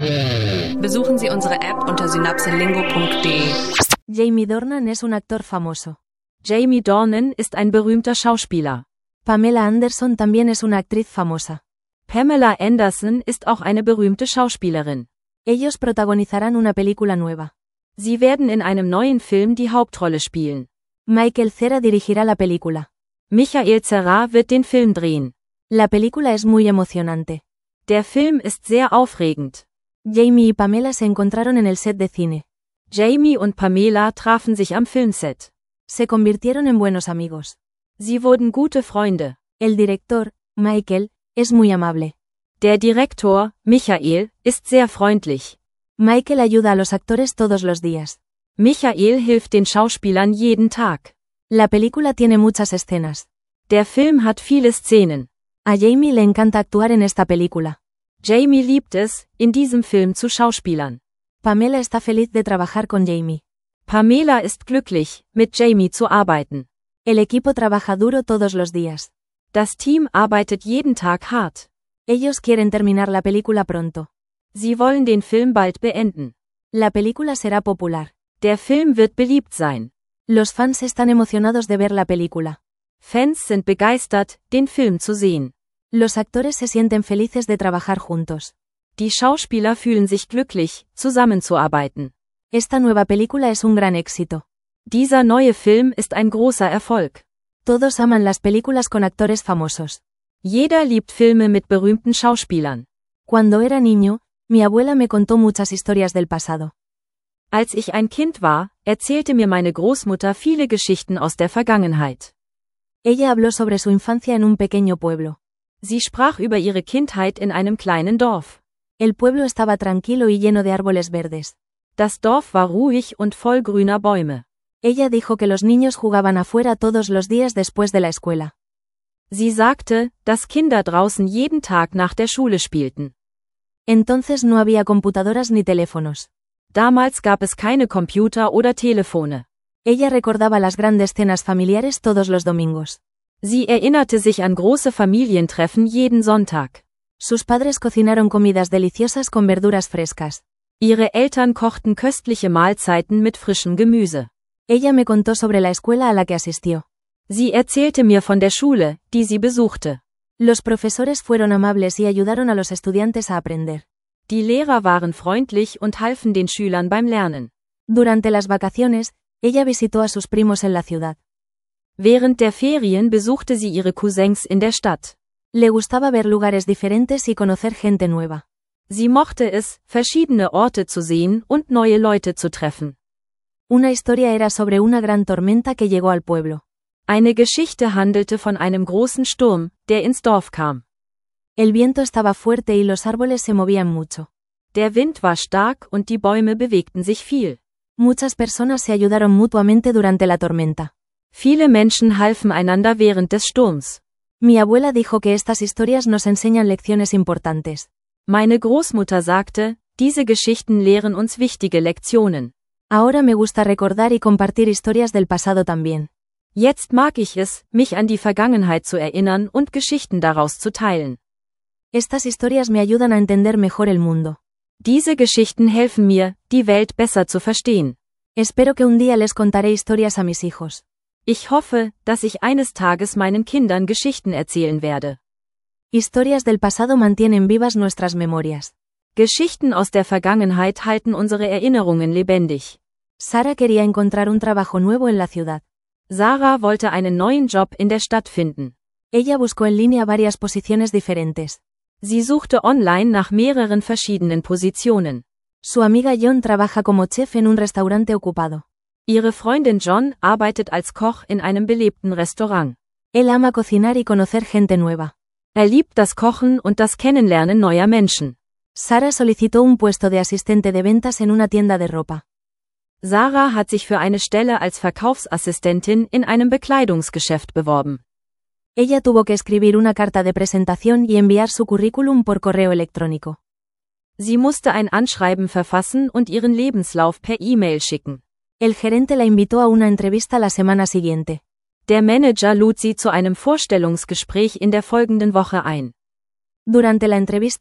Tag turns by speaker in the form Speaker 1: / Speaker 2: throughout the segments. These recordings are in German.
Speaker 1: Besuchen Sie unsere App unter synapselingo.de.
Speaker 2: Jamie Dornan es un actor famoso.
Speaker 3: Jamie Dornan ist ein berühmter Schauspieler.
Speaker 2: Pamela Anderson también es una actriz famosa.
Speaker 3: Pamela Anderson ist auch eine berühmte Schauspielerin.
Speaker 2: Ellos protagonizarán una película nueva.
Speaker 3: Sie werden in einem neuen Film die Hauptrolle spielen.
Speaker 2: Michael Cera dirigirá la película.
Speaker 3: Michael Cera wird den Film drehen.
Speaker 2: La película es muy emocionante.
Speaker 3: Der Film ist sehr aufregend.
Speaker 2: Jamie y Pamela se encontraron en el set de cine.
Speaker 3: Jamie und Pamela trafen sich am Filmset.
Speaker 2: Se convirtieron en buenos amigos.
Speaker 3: Sie wurden gute Freunde.
Speaker 2: El director, Michael, es muy amable.
Speaker 3: Der Direktor, Michael, ist sehr freundlich.
Speaker 2: Michael ayuda a los actores todos los días.
Speaker 3: Michael hilft den Schauspielern jeden Tag.
Speaker 2: La película tiene muchas escenas.
Speaker 3: Der Film hat viele Szenen.
Speaker 2: A Jamie le encanta actuar en esta película.
Speaker 3: Jamie liebt es, in diesem Film zu schauspielern.
Speaker 2: Pamela está feliz de trabajar con Jamie.
Speaker 3: Pamela ist glücklich, mit Jamie zu arbeiten.
Speaker 2: El equipo trabaja duro todos los días.
Speaker 3: Das Team arbeitet jeden Tag hart.
Speaker 2: Ellos quieren terminar la película pronto.
Speaker 3: Sie wollen den Film bald beenden.
Speaker 2: La película será popular.
Speaker 3: Der Film wird beliebt sein.
Speaker 2: Los fans están emocionados de ver la película.
Speaker 3: Fans sind begeistert, den Film zu sehen.
Speaker 2: Los actores se sienten felices de trabajar juntos.
Speaker 3: Die Schauspieler fühlen sich glücklich, zusammenzuarbeiten.
Speaker 2: Esta nueva película es un gran éxito.
Speaker 3: Dieser neue Film ist ein großer Erfolg.
Speaker 2: Todos aman las películas con actores famosos.
Speaker 3: Jeder liebt Filme mit berühmten Schauspielern.
Speaker 2: Cuando era niño, mi abuela me contó muchas historias del pasado.
Speaker 3: Als ich ein Kind war, erzählte mir meine Großmutter viele Geschichten aus der Vergangenheit.
Speaker 2: Ella habló sobre su infancia en un pequeño pueblo.
Speaker 3: Sie sprach über ihre Kindheit in einem kleinen Dorf.
Speaker 2: El pueblo estaba tranquilo y lleno de árboles verdes.
Speaker 3: Das Dorf war ruhig und voll grüner Bäume.
Speaker 2: Ella dijo que los niños jugaban afuera todos los días después de la escuela.
Speaker 3: Sie sagte, dass Kinder draußen jeden Tag nach der Schule spielten.
Speaker 2: Entonces no había computadoras ni teléfonos.
Speaker 3: Damals gab es keine Computer oder Telefone.
Speaker 2: Ella recordaba las grandes cenas familiares todos los domingos.
Speaker 3: Sie erinnerte sich an große Familientreffen jeden Sonntag.
Speaker 2: Sus padres cocinaron comidas deliciosas con verduras frescas.
Speaker 3: Ihre Eltern kochten köstliche Mahlzeiten mit frischem Gemüse.
Speaker 2: Ella me contó sobre la escuela a la que asistió.
Speaker 3: Sie erzählte mir von der Schule, die sie besuchte.
Speaker 2: Los profesores fueron amables y ayudaron a los estudiantes a aprender.
Speaker 3: Die Lehrer waren freundlich und halfen den Schülern beim Lernen.
Speaker 2: Durante las vacaciones, ella visitó a sus primos en la ciudad.
Speaker 3: Während der Ferien besuchte sie ihre Cousins in der Stadt.
Speaker 2: Le gustaba ver lugares diferentes y conocer gente nueva.
Speaker 3: Sie mochte es, verschiedene Orte zu sehen und neue Leute zu treffen.
Speaker 2: Una historia era sobre una gran tormenta que llegó al pueblo.
Speaker 3: Eine Geschichte handelte von einem großen Sturm, der ins Dorf kam.
Speaker 2: El viento estaba fuerte y los árboles se movían mucho.
Speaker 3: Der Wind war stark und die Bäume bewegten sich viel.
Speaker 2: Muchas personas se ayudaron mutuamente durante la tormenta.
Speaker 3: Viele Menschen halfen einander während des Sturms.
Speaker 2: Mi abuela dijo que estas historias nos enseñan lecciones importantes.
Speaker 3: Meine Großmutter sagte, diese Geschichten lehren uns wichtige Lektionen.
Speaker 2: Ahora me gusta recordar y compartir historias del pasado también.
Speaker 3: Jetzt mag ich es, mich an die Vergangenheit zu erinnern und Geschichten daraus zu teilen.
Speaker 2: Estas historias me ayudan a entender mejor el mundo.
Speaker 3: Diese Geschichten helfen mir, die Welt besser zu verstehen.
Speaker 2: Espero que un día les contaré historias a mis hijos.
Speaker 3: Ich hoffe, dass ich eines Tages meinen Kindern Geschichten erzählen werde.
Speaker 2: Historias del pasado mantienen vivas nuestras memorias.
Speaker 3: Geschichten aus der Vergangenheit halten unsere Erinnerungen lebendig.
Speaker 2: Sara quería encontrar un trabajo nuevo en la ciudad.
Speaker 3: Sarah wollte einen neuen Job in der Stadt finden.
Speaker 2: Ella buscó en línea varias posiciones diferentes.
Speaker 3: Sie suchte online nach mehreren verschiedenen Positionen.
Speaker 2: Su amiga John trabaja como chef en un restaurante ocupado.
Speaker 3: Ihre Freundin John arbeitet als Koch in einem belebten Restaurant.
Speaker 2: Él ama cocinar y conocer gente nueva.
Speaker 3: Er liebt das Kochen und das Kennenlernen neuer Menschen.
Speaker 2: Sara solicitó un puesto de asistente de ventas en una tienda de ropa.
Speaker 3: Sarah hat sich für eine Stelle als Verkaufsassistentin in einem Bekleidungsgeschäft beworben.
Speaker 2: Ella tuvo que escribir una carta de presentación y enviar su currículum por correo electrónico.
Speaker 3: Sie musste ein Anschreiben verfassen und ihren Lebenslauf per E-Mail schicken.
Speaker 2: El gerente la invitó a una entrevista la semana siguiente.
Speaker 3: Der Manager lud sie zu einem Vorstellungsgespräch in der folgenden Woche ein.
Speaker 2: Durante la entrevista,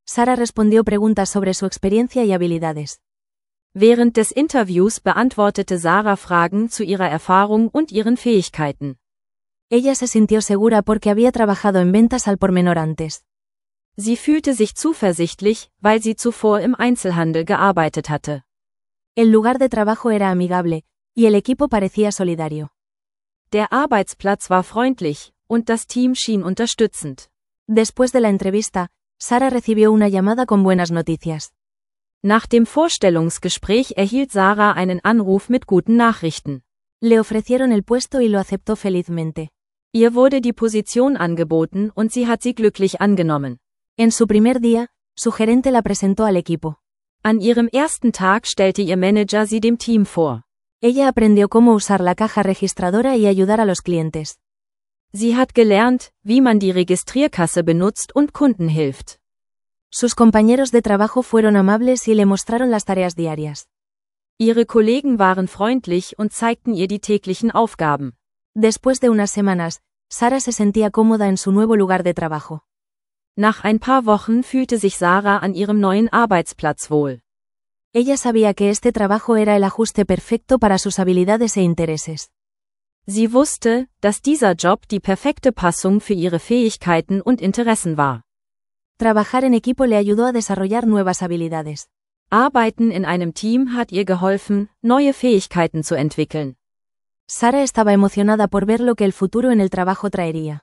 Speaker 2: Sara respondió preguntas sobre su experiencia y habilidades.
Speaker 3: Während des Interviews beantwortete Sara Fragen zu ihrer Erfahrung und ihren Fähigkeiten.
Speaker 2: Ella se sintió segura porque había trabajado en ventas al por menor antes.
Speaker 3: Sie fühlte sich zuversichtlich, weil sie zuvor im Einzelhandel gearbeitet hatte.
Speaker 2: El lugar de trabajo era amigable, y el equipo parecía solidario.
Speaker 3: Der Arbeitsplatz war freundlich, und das Team schien unterstützend.
Speaker 2: Después de la entrevista, Sara recibió una llamada con buenas noticias.
Speaker 3: Nach dem Vorstellungsgespräch erhielt Sara einen Anruf mit guten Nachrichten.
Speaker 2: Le ofrecieron el puesto y lo aceptó felizmente.
Speaker 3: Ihr wurde die Position angeboten und sie hat sie glücklich angenommen.
Speaker 2: En su primer día, su gerente la presentó al equipo.
Speaker 3: An ihrem ersten Tag stellte ihr Manager sie dem Team vor.
Speaker 2: Ella aprendió cómo usar la caja registradora y ayudar a los clientes.
Speaker 3: Sie hat gelernt, wie man die Registrierkasse benutzt und Kunden hilft.
Speaker 2: Sus compañeros de trabajo fueron amables y le mostraron las tareas diarias.
Speaker 3: Ihre Kollegen waren freundlich und zeigten ihr die täglichen Aufgaben.
Speaker 2: Después de unas semanas, Sara se sentía cómoda en su nuevo lugar de trabajo.
Speaker 3: Nach ein paar Wochen fühlte sich Sara an ihrem neuen Arbeitsplatz wohl.
Speaker 2: Ella sabía que este trabajo era el ajuste perfecto para sus habilidades e intereses.
Speaker 3: Sie wusste, dass dieser Job die perfekte Passung für ihre Fähigkeiten und Interessen war.
Speaker 2: Trabajar en equipo le ayudó a desarrollar nuevas habilidades.
Speaker 3: Arbeiten in einem Team hat ihr geholfen, neue Fähigkeiten zu entwickeln.
Speaker 2: Sara estaba emocionada por ver lo que el futuro en el trabajo traería.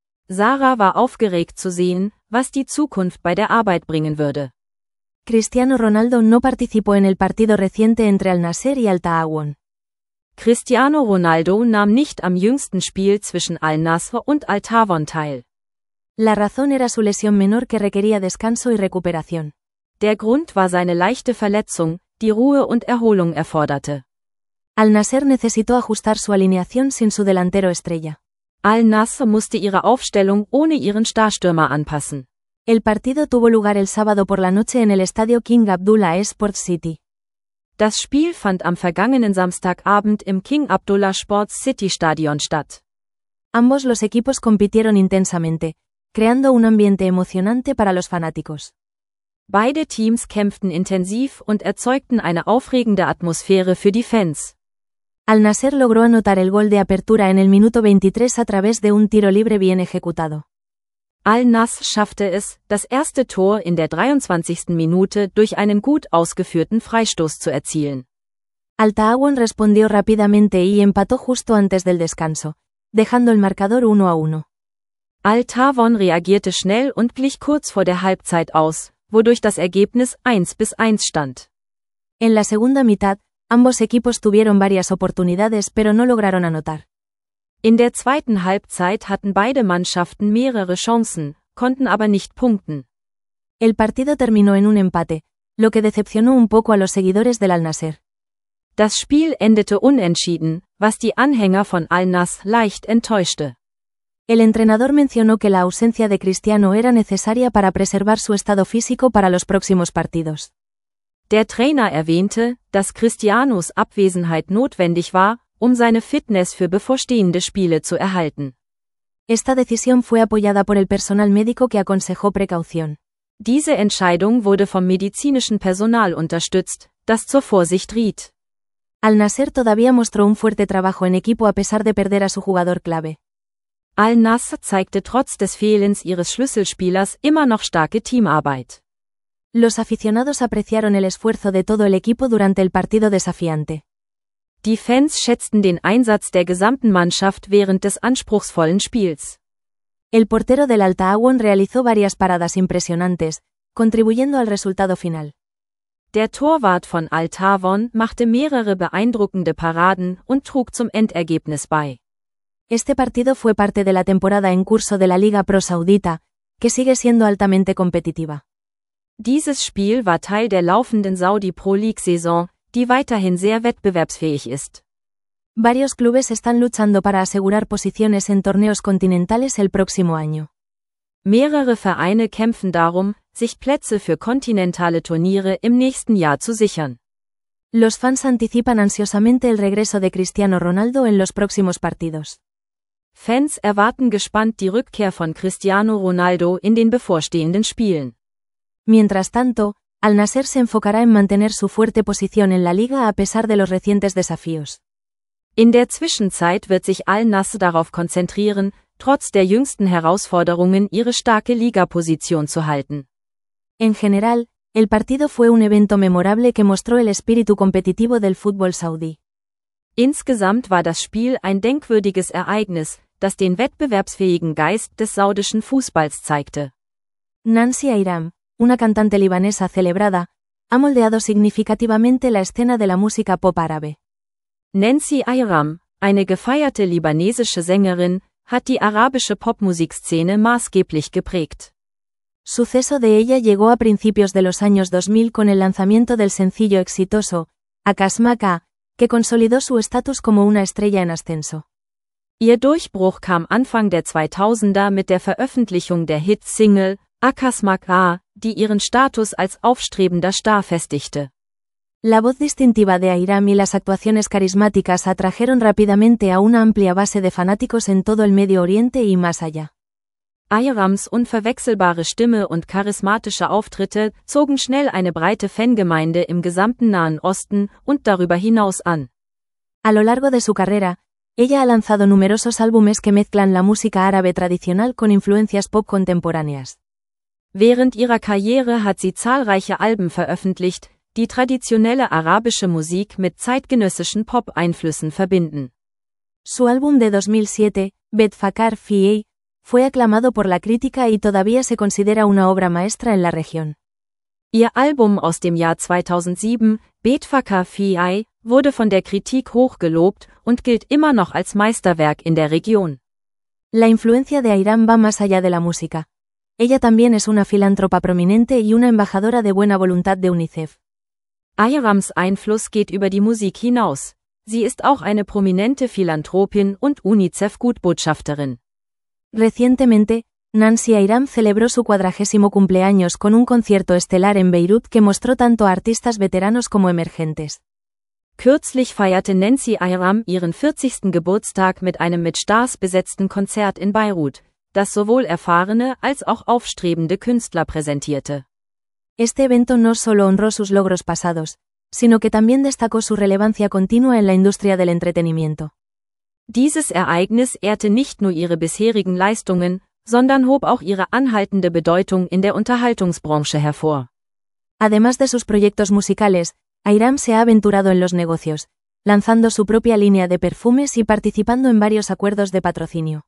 Speaker 3: Sara war aufgeregt zu sehen, was die Zukunft bei der Arbeit bringen würde.
Speaker 2: Cristiano Ronaldo no participó en el partido reciente entre Al Nassr y Al Ta'awoun.
Speaker 3: Cristiano Ronaldo nahm nicht am jüngsten Spiel zwischen Al Nassr und Al Ta'awoun teil.
Speaker 2: La razón era su lesión menor que requería descanso y recuperación.
Speaker 3: Der Grund war seine leichte Verletzung, die Ruhe und Erholung erforderte.
Speaker 2: Al Nassr necesitó ajustar su alineación sin su delantero estrella.
Speaker 3: Al Nassr musste ihre Aufstellung ohne ihren Starstürmer anpassen.
Speaker 2: El partido tuvo lugar el sábado por la noche en el estadio King Abdullah Sports City.
Speaker 3: Das Spiel fand am vergangenen Samstagabend im King Abdullah Sports City Stadion statt.
Speaker 2: Ambos los equipos compitieron intensamente, creando un ambiente emocionante para los fanáticos.
Speaker 3: Beide Teams kämpften intensiv und erzeugten eine aufregende Atmosphäre für die Fans.
Speaker 2: Al Nassr logró anotar el gol de apertura en el minuto 23 a través de un tiro libre bien ejecutado.
Speaker 3: Al Nassr schaffte es, das erste Tor in der 23. Minute durch einen gut ausgeführten Freistoß zu erzielen.
Speaker 2: Al Ta'awoun respondió rápidamente y empató justo antes del descanso, dejando el marcador 1-1.
Speaker 3: Al Ta'awoun reagierte schnell und glich kurz vor der Halbzeit aus, wodurch das Ergebnis 1-1 stand.
Speaker 2: En la segunda mitad, ambos equipos tuvieron varias oportunidades pero no lograron anotar.
Speaker 3: In der zweiten Halbzeit hatten beide Mannschaften mehrere Chancen, konnten aber nicht punkten.
Speaker 2: El partido terminó en un empate, lo que decepcionó un poco a los seguidores del Al Nassr.
Speaker 3: Das Spiel endete unentschieden, was die Anhänger von Al Nassr leicht enttäuschte.
Speaker 2: El entrenador mencionó que la ausencia de Cristiano era necesaria para preservar su estado físico para los próximos partidos.
Speaker 3: Der Trainer erwähnte, dass Cristianos Abwesenheit notwendig war, seine Fitness für bevorstehende Spiele zu erhalten.
Speaker 2: Esta decisión fue apoyada por el personal médico que aconsejó precaución.
Speaker 3: Diese Entscheidung wurde vom medizinischen Personal unterstützt, das zur Vorsicht riet.
Speaker 2: Al Nassr todavía mostró un fuerte trabajo en equipo a pesar de perder a su jugador clave.
Speaker 3: Al Nassr zeigte trotz des Fehlens ihres Schlüsselspielers immer noch starke Teamarbeit.
Speaker 2: Los aficionados apreciaron el esfuerzo de todo el equipo durante el partido desafiante.
Speaker 3: Die Fans schätzten den Einsatz der gesamten Mannschaft während des anspruchsvollen Spiels.
Speaker 2: El portero del Al Ta'awoun realizó varias paradas impresionantes, contribuyendo al resultado final.
Speaker 3: Der Torwart von Al Ta'awoun machte mehrere beeindruckende Paraden und trug zum Endergebnis bei.
Speaker 2: Este partido fue parte de la temporada en curso de la Liga Pro Saudita, que sigue siendo altamente competitiva.
Speaker 3: Dieses Spiel war Teil der laufenden Saudi Pro League-Saison, die weiterhin sehr wettbewerbsfähig ist.
Speaker 2: Varios clubes están luchando para asegurar posiciones en torneos continentales el próximo año.
Speaker 3: Mehrere Vereine kämpfen darum, sich Plätze für kontinentale Turniere im nächsten Jahr zu sichern.
Speaker 2: Los fans anticipan ansiosamente el regreso de Cristiano Ronaldo en los próximos partidos.
Speaker 3: Fans erwarten gespannt die Rückkehr von Cristiano Ronaldo in den bevorstehenden Spielen.
Speaker 2: Mientras tanto, Al-Nassr se enfocará en mantener su fuerte posición en la liga a pesar de los recientes desafíos.
Speaker 3: In der Zwischenzeit wird sich Al-Nassr darauf konzentrieren, trotz der jüngsten Herausforderungen ihre starke Ligaposition zu halten.
Speaker 2: En general, el partido fue un evento memorable que mostró el espíritu competitivo del fútbol saudí.
Speaker 3: Insgesamt war das Spiel ein denkwürdiges Ereignis, das den wettbewerbsfähigen Geist des saudischen Fußballs zeigte.
Speaker 2: Nancy Ayram, una cantante libanesa celebrada, ha moldeado significativamente la escena de la música pop árabe.
Speaker 3: Nancy Ayram, eine gefeierte libanesische Sängerin, hat die arabische Popmusikszene maßgeblich geprägt.
Speaker 2: Suceso de ella llegó a principios de los años 2000 con el lanzamiento del sencillo exitoso, Akasmaka, que consolidó su estatus como una estrella en ascenso.
Speaker 3: Ihr Durchbruch kam Anfang der 2000er mit der Veröffentlichung der Hit-Single Akasmaka, die ihren Status als aufstrebender Star festigte.
Speaker 2: La voz distintiva de Ayram y las actuaciones carismáticas atrajeron rápidamente a una amplia base de fanáticos en todo el Medio Oriente y más allá.
Speaker 3: Ayrams unverwechselbare Stimme und charismatische Auftritte zogen schnell eine breite Fangemeinde im gesamten Nahen Osten und darüber hinaus an.
Speaker 2: A lo largo de su carrera, ella ha lanzado numerosos álbumes que mezclan la música árabe tradicional con influencias pop contemporáneas.
Speaker 3: Während ihrer Karriere hat sie zahlreiche Alben veröffentlicht, die traditionelle arabische Musik mit zeitgenössischen Pop-Einflüssen verbinden.
Speaker 2: Su álbum de 2007, Betfakar Fi, fue aclamado por la crítica y todavía se considera una obra maestra en la región.
Speaker 3: Ihr Album aus dem Jahr 2007, Betfakar Fi, wurde von der Kritik hoch gelobt und gilt immer noch als Meisterwerk in der Region.
Speaker 2: La influencia de Ayram va más allá de la música. Ella también es una filántropa prominente y una embajadora de buena voluntad de UNICEF.
Speaker 3: Ayrams Einfluss geht über die Musik hinaus. Sie ist auch eine prominente Philanthropin und UNICEF-Gutbotschafterin.
Speaker 2: Recientemente, Nancy Ayram celebró su 40º cumpleaños con un concierto estelar en Beirut que mostró tanto a artistas veteranos como emergentes.
Speaker 3: Kürzlich feierte Nancy Ayram ihren 40. Geburtstag mit einem mit Stars besetzten Konzert in Beirut, das sowohl erfahrene als auch aufstrebende Künstler präsentierte.
Speaker 2: Este evento no solo honró sus logros pasados, sino que también destacó su relevancia continua en la industria del entretenimiento.
Speaker 3: Dieses Ereignis ehrte nicht nur ihre bisherigen Leistungen, sondern hob auch ihre anhaltende Bedeutung in der Unterhaltungsbranche hervor.
Speaker 2: Además de sus proyectos musicales, Ayram se ha aventurado en los negocios, lanzando su propia línea de perfumes y participando en varios acuerdos de patrocinio.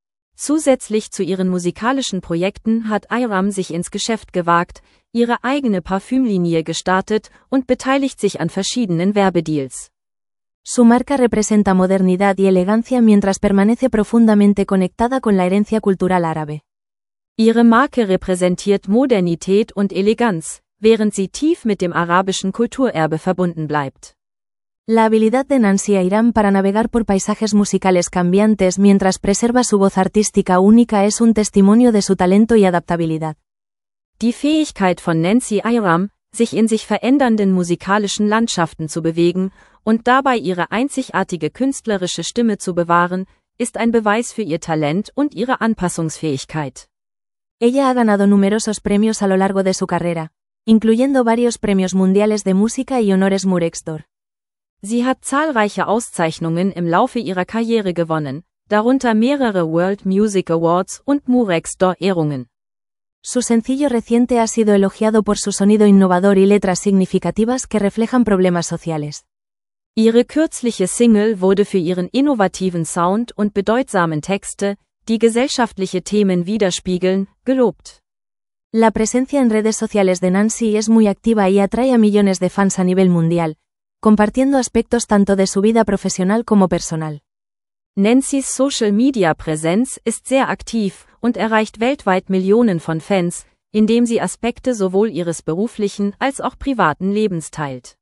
Speaker 3: Zusätzlich zu ihren musikalischen Projekten hat Ayram sich ins Geschäft gewagt, ihre eigene Parfümlinie gestartet und beteiligt sich an verschiedenen Werbedeals.
Speaker 2: Su marca representa modernidad y elegancia mientras permanece profundamente conectada con la herencia cultural árabe.
Speaker 3: Ihre Marke repräsentiert Modernität und Eleganz, während sie tief mit dem arabischen Kulturerbe verbunden bleibt.
Speaker 2: La habilidad de Nancy Ayram para navegar por paisajes musicales cambiantes mientras preserva su voz artística única es un testimonio de su talento y adaptabilidad.
Speaker 3: Die Fähigkeit von Nancy Ayram, sich in sich verändernden musikalischen Landschaften zu bewegen und dabei ihre einzigartige künstlerische Stimme zu bewahren, ist ein Beweis für ihr Talent und ihre Anpassungsfähigkeit.
Speaker 2: Ella ha ganado numerosos premios a lo largo de su carrera, incluyendo varios premios mundiales de música y honores Murex d'Or.
Speaker 3: Sie hat zahlreiche Auszeichnungen im Laufe ihrer Karriere gewonnen, darunter mehrere World Music Awards und Murex d'Or Ehrungen.
Speaker 2: Su sencillo reciente ha sido elogiado por su sonido innovador y letras significativas que reflejan problemas sociales.
Speaker 3: Ihre kürzliche Single wurde für ihren innovativen Sound und bedeutsamen Texte, die gesellschaftliche Themen widerspiegeln, gelobt.
Speaker 2: La presencia en redes sociales de Nancy es muy activa y atrae a millones de fans a nivel mundial, compartiendo aspectos tanto de su vida profesional como personal.
Speaker 3: Nancys Social-Media-Präsenz ist sehr aktiv und erreicht weltweit Millionen von Fans, indem sie Aspekte sowohl ihres beruflichen als auch privaten Lebens teilt.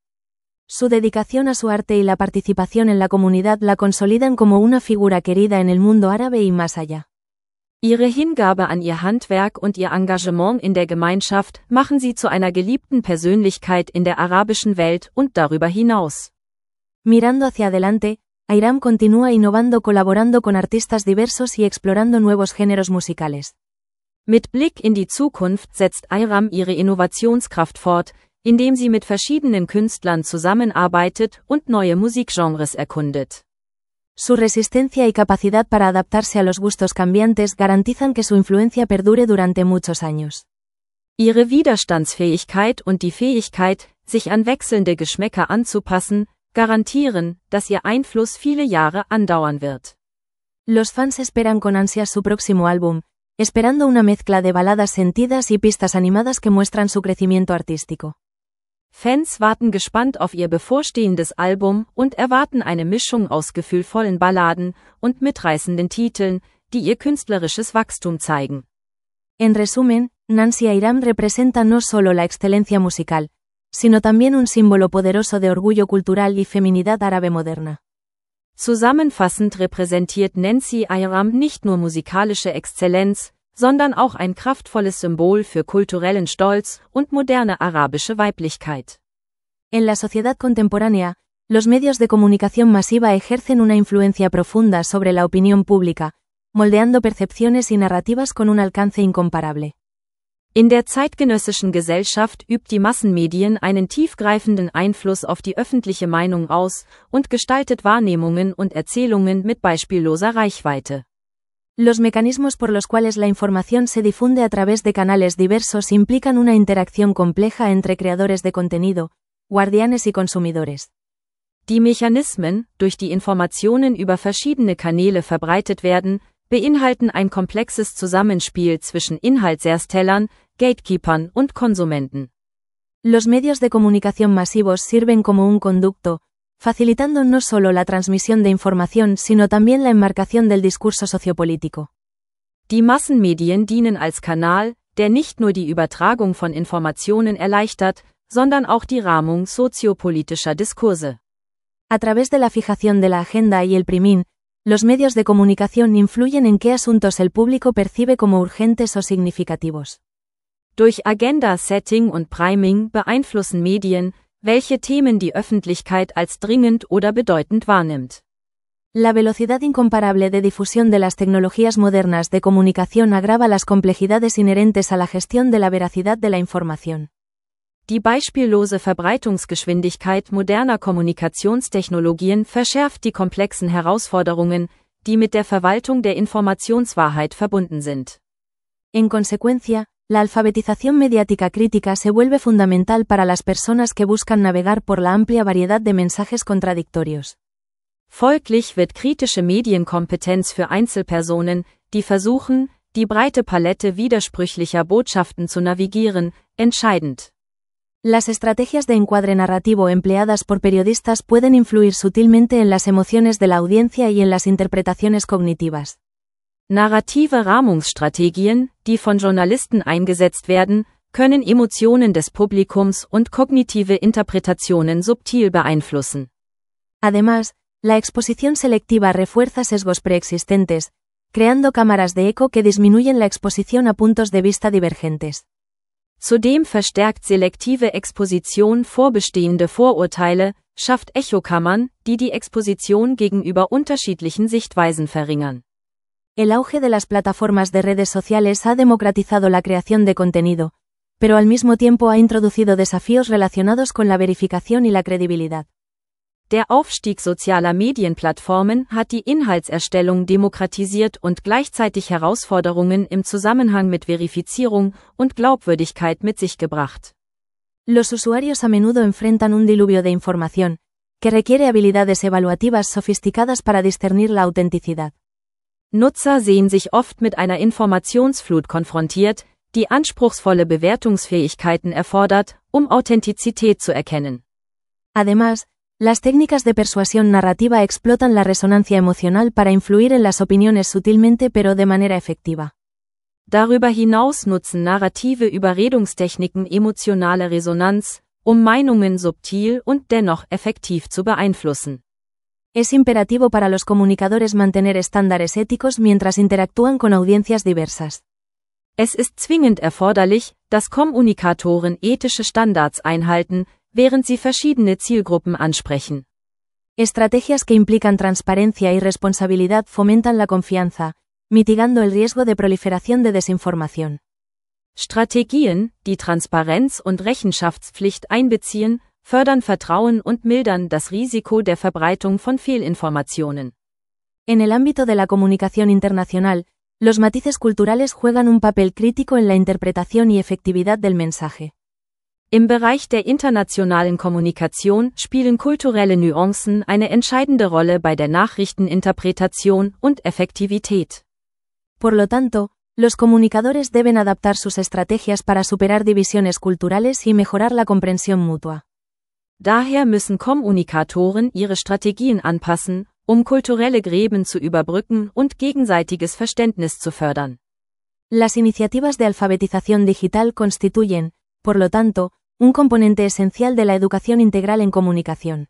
Speaker 2: Su dedicación a su arte y la participación en la comunidad la consolidan como una figura querida en el mundo árabe y más allá.
Speaker 3: Ihre Hingabe an ihr Handwerk und ihr Engagement in der Gemeinschaft machen sie zu einer geliebten Persönlichkeit in der arabischen Welt und darüber hinaus.
Speaker 2: Mirando hacia adelante, Ayram continúa innovando, colaborando con artistas diversos y explorando nuevos géneros musicales.
Speaker 3: Mit Blick in die Zukunft setzt Ayram ihre Innovationskraft fort, indem sie mit verschiedenen Künstlern zusammenarbeitet und neue Musikgenres erkundet.
Speaker 2: Su resistencia y capacidad para adaptarse a los gustos cambiantes garantizan que su influencia perdure durante muchos años.
Speaker 3: Ihre Widerstandsfähigkeit und die Fähigkeit, sich an wechselnde Geschmäcker anzupassen, garantieren, dass ihr Einfluss viele Jahre andauern wird.
Speaker 2: Los fans esperan con ansias su próximo álbum, esperando una mezcla de baladas sentidas y pistas animadas que muestran su crecimiento artístico.
Speaker 3: Fans warten gespannt auf ihr bevorstehendes Album und erwarten eine Mischung aus gefühlvollen Balladen und mitreißenden Titeln, die ihr künstlerisches Wachstum zeigen.
Speaker 2: En resumen, Nancy Ayram representa no solo la excelencia musical, sino también un símbolo poderoso de orgullo cultural y feminidad árabe moderna.
Speaker 3: Zusammenfassend repräsentiert Nancy Ayram nicht nur musikalische Exzellenz, sondern auch ein kraftvolles Symbol für kulturellen Stolz und moderne arabische Weiblichkeit.
Speaker 2: En la sociedad contemporánea, los medios de comunicación masiva ejercen una influencia profunda sobre la opinión pública, moldeando percepciones y narrativas con un alcance incomparable.
Speaker 3: In der zeitgenössischen Gesellschaft übt die Massenmedien einen tiefgreifenden Einfluss auf die öffentliche Meinung aus und gestaltet Wahrnehmungen und Erzählungen mit beispielloser Reichweite.
Speaker 2: Los mecanismos por los cuales la información se difunde a través de canales diversos implican una interacción compleja entre creadores de contenido, guardianes y consumidores.
Speaker 3: Die Mechanismen, durch die Informationen über verschiedene Kanäle verbreitet werden, beinhalten ein komplexes Zusammenspiel zwischen Inhaltserstellern, Gatekeepern und Konsumenten.
Speaker 2: Los medios de comunicación masivos sirven como un conducto, facilitando no solo la transmisión de información sino también la enmarcación del discurso sociopolítico.
Speaker 3: Die Massenmedien dienen als Kanal, der nicht nur die Übertragung von Informationen erleichtert, sondern auch die Rahmung soziopolitischer Diskurse.
Speaker 2: A través de la fijación de la agenda y el primín, los medios de comunicación influyen en qué asuntos el público percibe como urgentes o significativos.
Speaker 3: Durch Agenda-Setting und Priming beeinflussen Medien, welche Themen die Öffentlichkeit als dringend oder bedeutend wahrnimmt.
Speaker 2: La velocidad incomparable de difusión de las tecnologías modernas de comunicación agrava las complejidades inherentes a la gestión de la veracidad de la información.
Speaker 3: Die beispiellose Verbreitungsgeschwindigkeit moderner Kommunikationstechnologien verschärft die komplexen Herausforderungen, die mit der Verwaltung der Informationswahrheit verbunden sind.
Speaker 2: En consecuencia, la alfabetización mediática crítica se vuelve fundamental para las personas que buscan navegar por la amplia variedad de mensajes contradictorios.
Speaker 3: Folglich wird kritische Medienkompetenz für Einzelpersonen, die versuchen, die breite Palette widersprüchlicher Botschaften zu navigieren, entscheidend.
Speaker 2: Las estrategias de encuadre narrativo empleadas por periodistas pueden influir sutilmente en las emociones de la audiencia y en las interpretaciones cognitivas.
Speaker 3: Narrative Rahmungsstrategien, die von Journalisten eingesetzt werden, können Emotionen des Publikums und kognitive Interpretationen subtil beeinflussen.
Speaker 2: Además, la exposición selectiva refuerza sesgos preexistentes, creando cámaras de eco que disminuyen la exposición a puntos de vista divergentes.
Speaker 3: Zudem verstärkt selektive Exposition vorbestehende Vorurteile, schafft Echokammern, die die Exposition gegenüber unterschiedlichen Sichtweisen verringern.
Speaker 2: El auge de las plataformas de redes sociales ha democratizado la creación de contenido, pero al mismo tiempo ha introducido desafíos relacionados con la verificación y la credibilidad.
Speaker 3: Der Aufstieg sozialer Medienplattformen hat die Inhaltserstellung demokratisiert und gleichzeitig Herausforderungen im Zusammenhang mit Verifizierung und Glaubwürdigkeit mit sich gebracht.
Speaker 2: Los usuarios a menudo enfrentan un diluvio de información, que requiere habilidades evaluativas sofisticadas para discernir la autenticidad.
Speaker 3: Nutzer sehen sich oft mit einer Informationsflut konfrontiert, die anspruchsvolle Bewertungsfähigkeiten erfordert, um Authentizität zu erkennen.
Speaker 2: Además, las técnicas de persuasión narrativa explotan la resonancia emocional para influir en las opiniones sutilmente pero de manera efectiva.
Speaker 3: Darüber hinaus nutzen narrative Überredungstechniken emotionale Resonanz, um Meinungen subtil und dennoch effektiv zu beeinflussen.
Speaker 2: Es imperativo para los comunicadores mantener estándares éticos mientras interactúan con audiencias diversas.
Speaker 3: Es ist zwingend erforderlich, dass Kommunikatoren ethische Standards einhalten, während sie verschiedene Zielgruppen ansprechen.
Speaker 2: Estrategias que implican transparencia y responsabilidad fomentan la confianza, mitigando el riesgo de proliferación de desinformación.
Speaker 3: Strategien, die Transparenz und Rechenschaftspflicht einbeziehen, fördern Vertrauen und mildern das Risiko der Verbreitung von Fehlinformationen.
Speaker 2: En el ámbito de la comunicación internacional, los matices culturales juegan un papel crítico en la interpretación y efectividad del mensaje.
Speaker 3: Im Bereich der internationalen Kommunikation spielen kulturelle Nuancen eine entscheidende Rolle bei der Nachrichteninterpretation und Effektivität.
Speaker 2: Por lo tanto, los comunicadores deben adaptar sus estrategias para superar divisiones culturales y mejorar la comprensión mutua.
Speaker 3: Daher müssen Kommunikatoren ihre Strategien anpassen, kulturelle Gräben zu überbrücken und gegenseitiges Verständnis zu fördern.
Speaker 2: Las iniciativas de alfabetización digital constituyen, por lo tanto, un componente esencial de la educación integral en comunicación.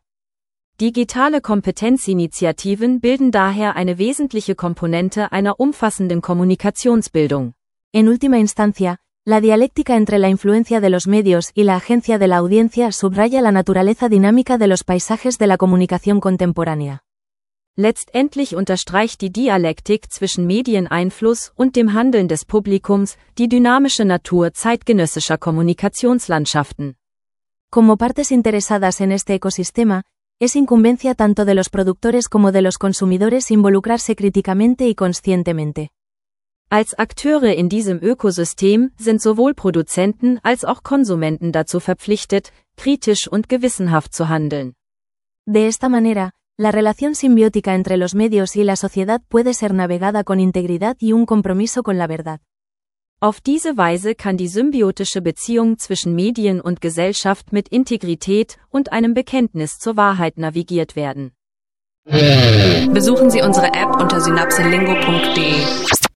Speaker 3: Digitale Kompetenzinitiativen bilden daher eine wesentliche Komponente einer umfassenden Kommunikationsbildung.
Speaker 2: En última instancia, la dialéctica entre la influencia de los medios y la agencia de la audiencia subraya la naturaleza dinámica de los paisajes de la comunicación contemporánea.
Speaker 3: Letztendlich unterstreicht die Dialektik zwischen Medieneinfluss und dem Handeln des Publikums die dynamische Natur zeitgenössischer Kommunikationslandschaften.
Speaker 2: Como partes interesadas en este ecosistema, es incumbencia tanto de los productores como de los consumidores involucrarse críticamente y conscientemente.
Speaker 3: Als Akteure in diesem Ökosystem sind sowohl Produzenten als auch Konsumenten dazu verpflichtet, kritisch und gewissenhaft zu handeln.
Speaker 2: De esta manera, la relación simbiótica entre los medios y la sociedad puede ser navegada con integridad y un compromiso con la verdad.
Speaker 3: Auf diese Weise kann die symbiotische Beziehung zwischen Medien und Gesellschaft mit Integrität und einem Bekenntnis zur Wahrheit navigiert werden.
Speaker 1: Besuchen Sie unsere App unter synapselingo.de.